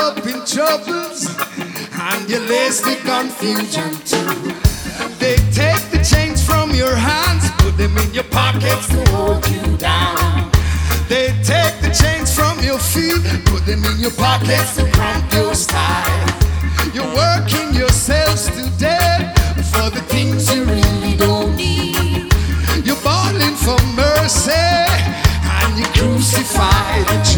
up in troubles, and you lace the confusion too. They take the chains from your hands, put them in your pockets to hold you down. They take the chains from your feet, put them in your pockets to cramp your style. You're working yourselves to death for the things you really don't need. You're balling for mercy, and you crucify the